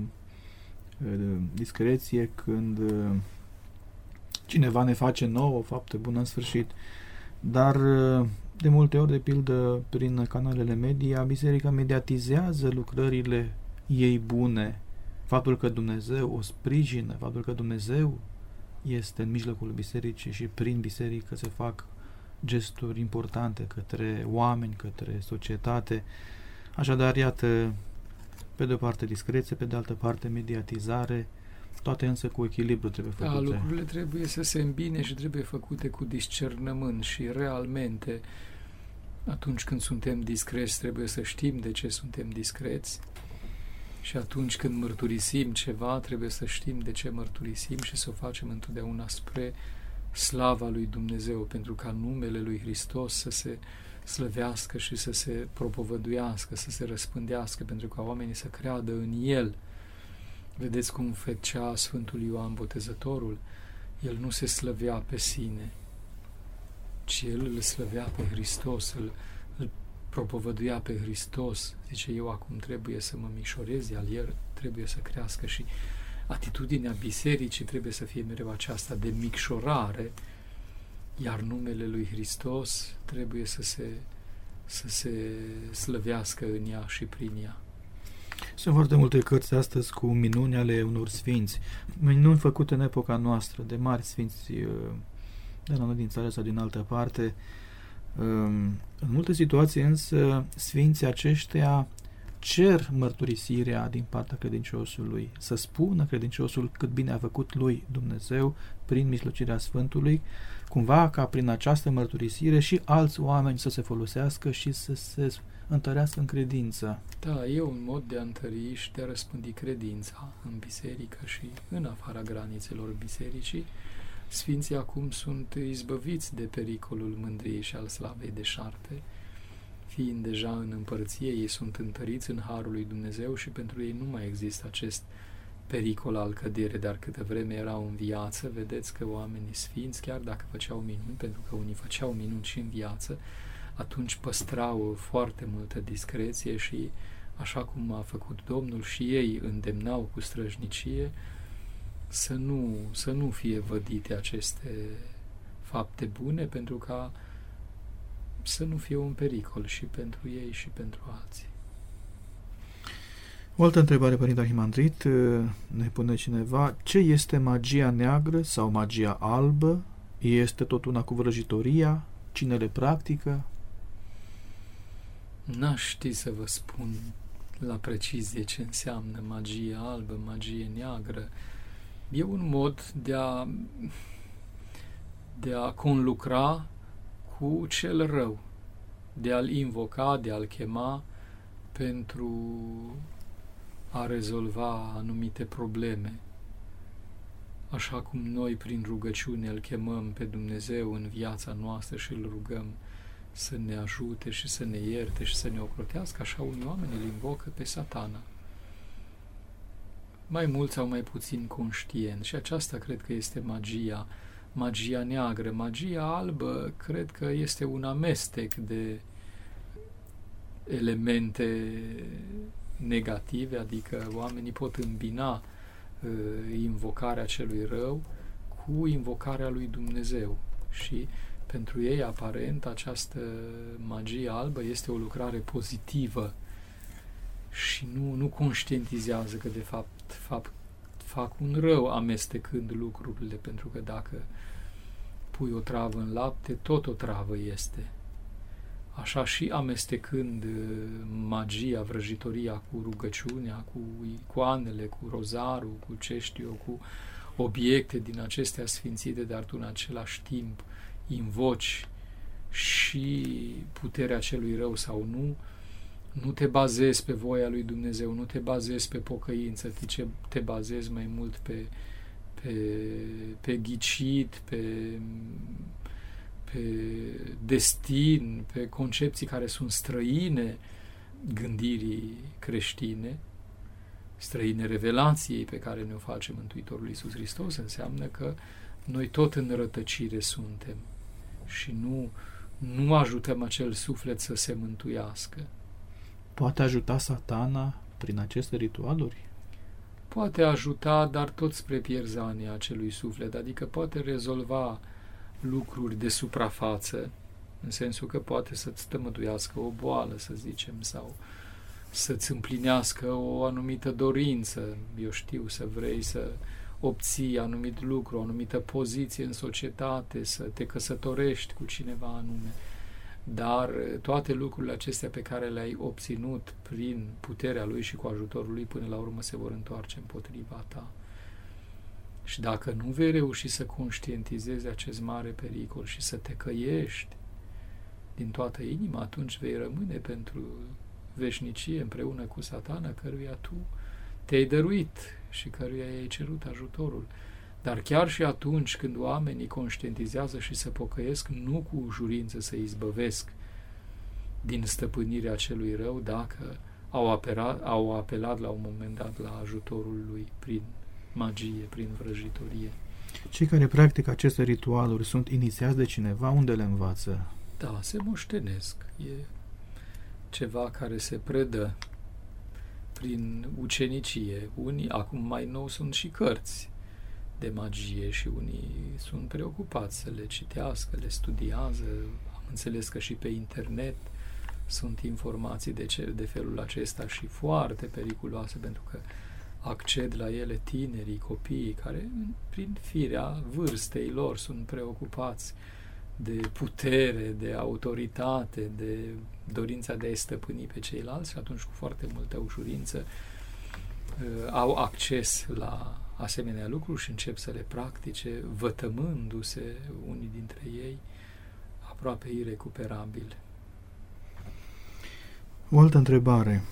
discreție când cineva ne face nouă o faptă bună în sfârșit. Dar de multe ori, de pildă, prin canalele media, biserica mediatizează lucrările ei bune, faptul că Dumnezeu o sprijină, faptul că Dumnezeu este în mijlocul bisericii și prin biserică se fac gesturi importante către oameni, către societate. Așadar, iată, pe de o parte discreție, pe de altă parte mediatizare, toate însă cu echilibru trebuie făcute. Da, lucrurile trebuie să se îmbine și trebuie făcute cu discernământ și realmente atunci când suntem discreți trebuie să știm de ce suntem discreți și atunci când mărturisim ceva trebuie să știm de ce mărturisim și să o facem întotdeauna spre slava lui Dumnezeu, pentru ca numele lui Hristos să se slăvească și să se propovăduiască, să se răspândească, pentru ca oamenii să creadă în El. Vedeți cum făcea Sfântul Ioan Botezătorul? El nu se slăvea pe sine, ci el îl slăvea pe Hristos, îl propovăduia pe Hristos. Zice, eu acum trebuie să mă micșorez, iar el trebuie să crească, și atitudinea bisericii trebuie să fie mereu aceasta de micșorare, iar numele lui Hristos trebuie să se slăvească în ea și prin ea. Sunt foarte multe cărți astăzi cu minuni ale unor sfinți, minuni făcute în epoca noastră, de mari sfinți de la noi din țară sau din altă parte. În multe situații însă sfinții aceștia cer mărturisirea din partea credinciosului, să spună credinciosul cât bine a făcut lui Dumnezeu prin mijlocirea Sfântului, cumva ca prin această mărturisire și alți oameni să se folosească și să se întărească în credință. Da, e un mod de a întări și de a răspândi credința în biserică și în afara granițelor bisericii. Sfinții acum sunt izbăviți de pericolul mândriei și al slavei deșarte, fiind deja în împărăție, ei sunt întăriți în harul lui Dumnezeu și pentru ei nu mai există acest pericol al căderii, dar câtă vreme erau în viață, vedeți că oamenii sfinți, chiar dacă făceau minuni, pentru că unii făceau minuni și în viață, atunci păstrau foarte multă discreție și, așa cum a făcut Domnul, și ei îndemnau cu străjnicie să nu fie vădite aceste fapte bune, pentru ca să nu fie un pericol și pentru ei și pentru alții. O altă întrebare, Părinte Arhimandrit, ne pune cineva: ce este magia neagră sau magia albă? Este tot una cu vrăjitoria? Cine le practică? N-aș ști să vă spun la precizie ce înseamnă magie albă, magie neagră. E un mod de a conlucra cu cel rău, de a-l invoca, de a-l chema pentru a rezolva anumite probleme. Așa cum noi prin rugăciune îl chemăm pe Dumnezeu în viața noastră și îl rugăm să ne ajute și să ne ierte și să ne ocrotească, așa unii oameni îl invocă pe Satana. Mai mult sau mai puțin conștient. Și aceasta cred că este magia neagră. Magia albă cred că este un amestec de elemente negative, adică oamenii pot îmbina invocarea celui rău cu invocarea lui Dumnezeu și pentru ei, aparent, această magie albă este o lucrare pozitivă și nu conștientizează că, de fapt, fac un rău amestecând lucrurile, pentru că dacă pui o travă în lapte, tot o travă este. Așa și amestecând magia, vrăjitoria cu rugăciunea, cu icoanele, cu rozarul, cu ce știu eu, cu obiecte din acestea sfințite, dar tu în același timp invoci și puterea celui rău sau nu te bazezi pe voia lui Dumnezeu, nu te bazezi pe pocăință, te bazezi mai mult pe ghicit, pe destin, pe concepții care sunt străine gândirii creștine, străine revelației pe care ne-o face Mântuitorul Iisus Hristos, înseamnă că noi tot în rătăcire suntem și nu ajutăm acel suflet să se mântuiască. Poate ajuta Satana prin aceste ritualuri? Poate ajuta, dar tot spre pierzania acelui suflet, adică poate rezolva lucruri de suprafață, în sensul că poate să-ți tămăduiască o boală, să zicem, sau să-ți împlinească o anumită dorință, eu știu, să vrei să obții anumit lucru, o anumită poziție în societate, să te căsătorești cu cineva anume. Dar toate lucrurile acestea pe care le-ai obținut prin puterea lui și cu ajutorul lui, până la urmă se vor întoarce împotriva ta. Și dacă nu vei reuși să conștientizezi acest mare pericol și să te căiești din toată inima, atunci vei rămâne pentru veșnicie împreună cu Satana, căruia tu te-ai dăruit și căruia i-ai cerut ajutorul. Dar chiar și atunci când oamenii conștientizează și se pocăiesc, nu cu ușurință se izbăvesc din stăpânirea celui rău, dacă au apelat la un moment dat la ajutorul lui prin magie, prin vrăjitorie. Cei care practică aceste ritualuri sunt inițiați de cineva? Unde le învață? Da, se moștenesc. E ceva care se predă prin ucenicie. Unii, acum mai nou, sunt și cărți de magie și unii sunt preocupați să le citească, le studiază. Am înțeles că și pe internet sunt informații de felul acesta și foarte periculoase, pentru că acced la ele tinerii, copiii, care prin firea vârstei lor sunt preocupați de putere, de autoritate, de dorința de a-i stăpâni pe ceilalți și atunci cu foarte multă ușurință au acces la asemenea lucruri și încep să le practice, vătămându-se unii dintre ei aproape irecuperabil. O altă întrebare.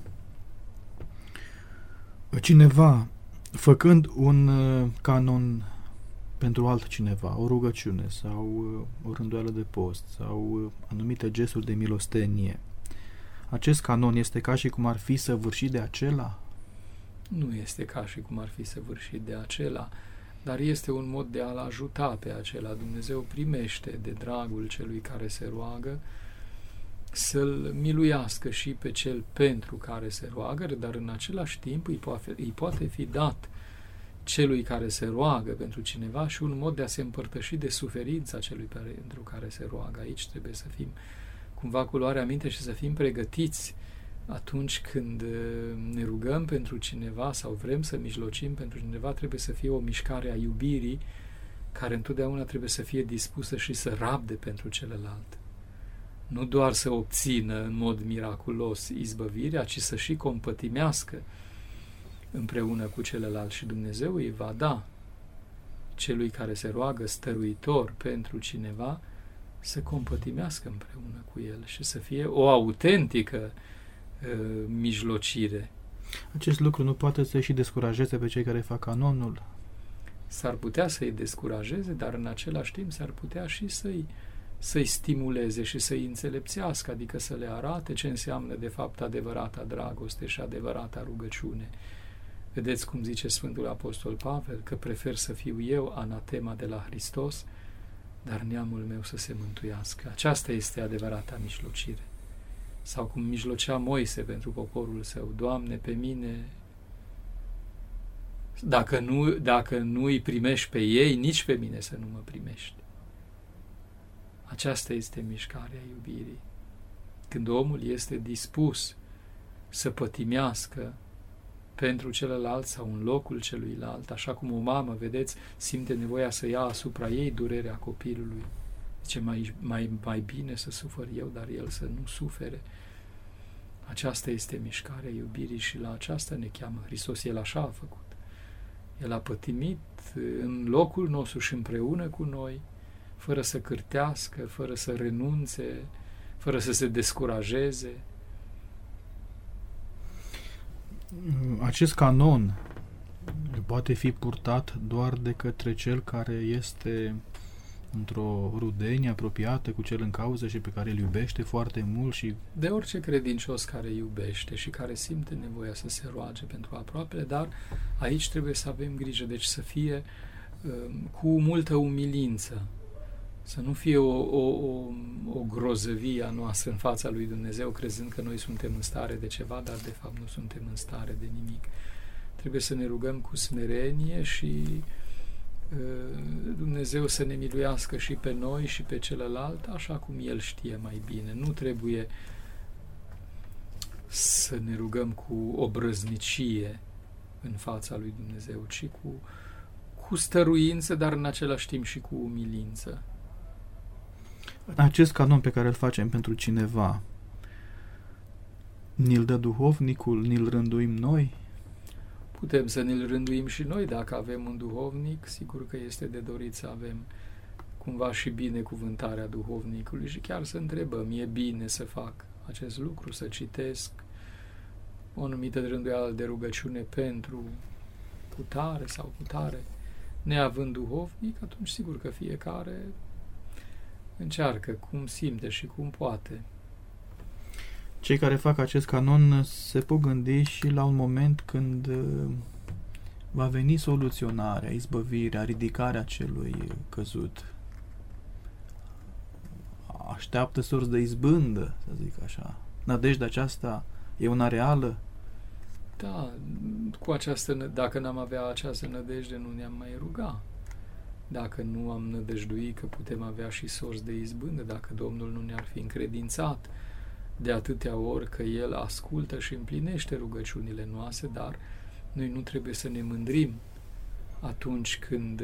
Cineva, făcând un canon pentru altcineva, o rugăciune sau o rânduială de post sau anumite gesturi de milostenie, acest canon este ca și cum ar fi săvârșit de acela? Nu este ca și cum ar fi săvârșit de acela, dar este un mod de a-l ajuta pe acela. Dumnezeu primește de dragul celui care se roagă să-l miluiască și pe cel pentru care se roagă, dar în același timp îi poate fi dat celui care se roagă pentru cineva și un mod de a se împărtăși de suferința celui pentru care se roagă. Aici trebuie să fim cumva cu luarea minte și să fim pregătiți atunci când ne rugăm pentru cineva sau vrem să mijlocim pentru cineva, trebuie să fie o mișcare a iubirii care întotdeauna trebuie să fie dispusă și să rabde pentru celălalt. Nu doar să obțină în mod miraculos izbăvirea, ci să și compătimească împreună cu celălalt și Dumnezeu îi va da celui care se roagă stăruitor pentru cineva să compătimească împreună cu el și să fie o autentică mijlocire. Acest lucru nu poate să și descurajeze pe cei care fac canonul? S-ar putea să-i descurajeze, dar în același timp s-ar putea și să-i stimuleze și să-i înțelepțească, adică să le arate ce înseamnă de fapt adevărata dragoste și adevărata rugăciune. Vedeți cum zice Sfântul Apostol Pavel, că prefer să fiu eu anatema de la Hristos, dar neamul meu să se mântuiască. Aceasta este adevărata mijlocire. Sau cum mijlocea Moise pentru poporul său, Doamne, pe mine, dacă nu îi primești pe ei, nici pe mine să nu mă primești. Aceasta este mișcarea iubirii. Când omul este dispus să pătimească pentru celălalt sau în locul celuilalt, așa cum o mamă, vedeți, simte nevoia să ia asupra ei durerea copilului. Zice, mai bine să sufăr eu, dar el să nu sufere. Aceasta este mișcarea iubirii și la aceasta ne cheamă Hristos. El așa a făcut. El a pătimit în locul nostru și împreună cu noi, fără să cârtească, fără să renunțe, fără să se descurajeze. Acest canon poate fi purtat doar de către cel care este într-o rudenie apropiată cu cel în cauză și pe care îl iubește foarte mult și... De orice credincios care iubește și care simte nevoia să se roage pentru aproapele, dar aici trebuie să avem grijă, deci să fie cu multă umilință, să nu fie o grozăvie a noastră în fața lui Dumnezeu, crezând că noi suntem în stare de ceva, dar de fapt nu suntem în stare de nimic. Trebuie să ne rugăm cu smerenie și Dumnezeu să ne miluiască și pe noi și pe celălalt, așa cum El știe mai bine. Nu trebuie să ne rugăm cu obrăznicie în fața lui Dumnezeu, ci cu stăruință, dar în același timp și cu umilință. Acest canon pe care îl facem pentru cineva, ni-l dă duhovnicul, ni-l rânduim noi? Putem să ne-l rânduim și noi dacă avem un duhovnic, sigur că este de dorit să avem cumva și binecuvântarea duhovnicului și chiar să întrebăm, e bine să fac acest lucru, să citesc o anumită rânduială de rugăciune pentru cutare sau cutare. Neavând duhovnic, atunci sigur că fiecare încearcă cum simte și cum poate. Cei care fac acest canon se pot gândi și la un moment când va veni soluționarea, izbăvirea, ridicarea celui căzut. Așteaptă sorți de izbândă, să zic așa. Nădejdea aceasta e una reală? Da, dacă n-am avea această nădejde, nu ne-am mai ruga. Dacă nu am nădăjduit că putem avea și sorți de izbândă, dacă Domnul nu ne-ar fi încredințat de atâtea ori că El ascultă și împlinește rugăciunile noastre, dar Noi nu trebuie să ne mândrim atunci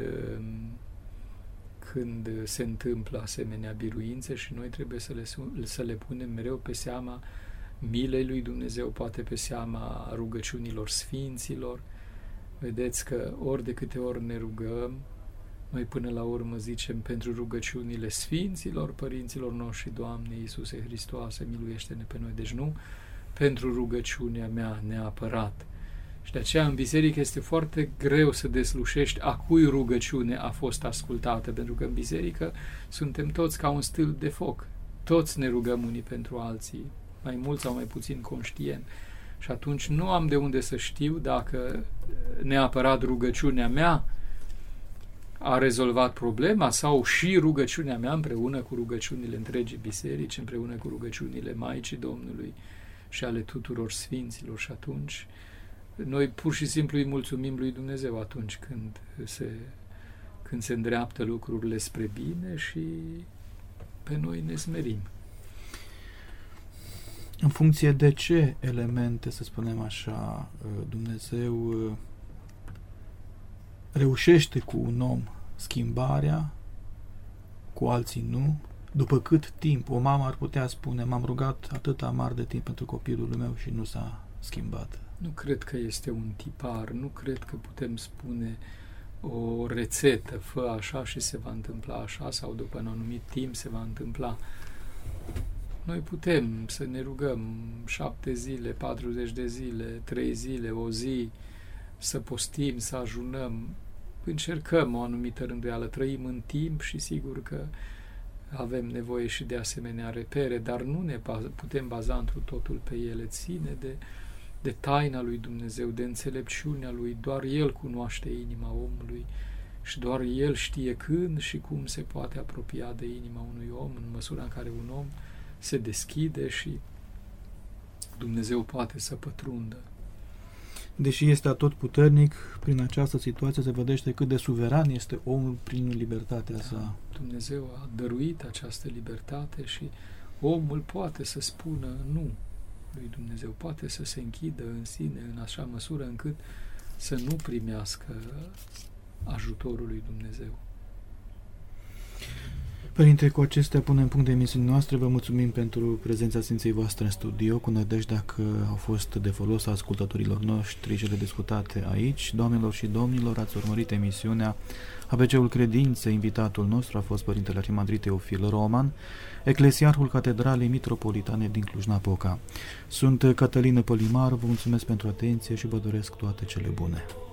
când se întâmplă asemenea biruințe și noi trebuie să le punem mereu pe seama milei lui Dumnezeu, poate pe seama rugăciunilor sfinților. Vedeți că ori de câte ori ne rugăm, noi până la urmă zicem pentru rugăciunile sfinților, părinților noștri, Doamne Iisuse Hristoase, miluiește-ne pe noi. Deci nu pentru rugăciunea mea neapărat. Și de aceea în biserică este foarte greu să deslușești a cui rugăciune a fost ascultată, pentru că în biserică suntem toți ca un stâlp de foc. Toți ne rugăm unii pentru alții, mai mult sau mai puțin conștient. Și atunci nu am de unde să știu dacă neapărat rugăciunea mea a rezolvat problema sau și rugăciunea mea împreună cu rugăciunile întregii biserici, împreună cu rugăciunile Maicii Domnului și ale tuturor sfinților. Și atunci noi pur și simplu îi mulțumim lui Dumnezeu atunci când se îndreaptă lucrurile spre bine și pe noi ne smerim. În funcție de ce elemente, să spunem așa, Dumnezeu reușește cu un om schimbarea, cu alții nu? După cât timp o mamă ar putea spune, m-am rugat atâta amar de timp pentru copilul meu și nu s-a schimbat? Nu cred că este un tipar, nu cred că putem spune o rețetă, fă așa și se va întâmpla așa, sau după un anumit timp se va întâmpla. Noi putem să ne rugăm 7 zile, 40 de zile, 3 zile, o zi, să postim, să ajunăm, încercăm o anumită rânduială, trăim în timp și sigur că avem nevoie și de asemenea repere, dar nu ne putem baza întru totul pe ele, ține de taina lui Dumnezeu, de înțelepciunea lui, doar El cunoaște inima omului și doar El știe când și cum se poate apropia de inima unui om, în măsura în care un om se deschide și Dumnezeu poate să pătrundă. Deși este atotputernic, prin această situație se vedește cât de suveran este omul prin libertatea sa. Dumnezeu a dăruit această libertate și omul poate să spună nu lui Dumnezeu, poate să se închidă în sine în așa măsură încât să nu primească ajutorul lui Dumnezeu. Părinte, cu acestea punem punct de emisiunii noastre. Vă mulțumim pentru prezența Sfinței voastre în studio, cu nădejdea că au fost de folos ascultătorilor noștri cele discutate aici. Doamnelor și domnilor, ați urmărit emisiunea ABC-ul Credinței. Invitatul nostru a fost Părintele Arhimandrit Teofil Roman, eclesiarhul Catedralei Mitropolitane din Cluj-Napoca. Sunt Cătălină Pălimaru, vă mulțumesc pentru atenție și vă doresc toate cele bune.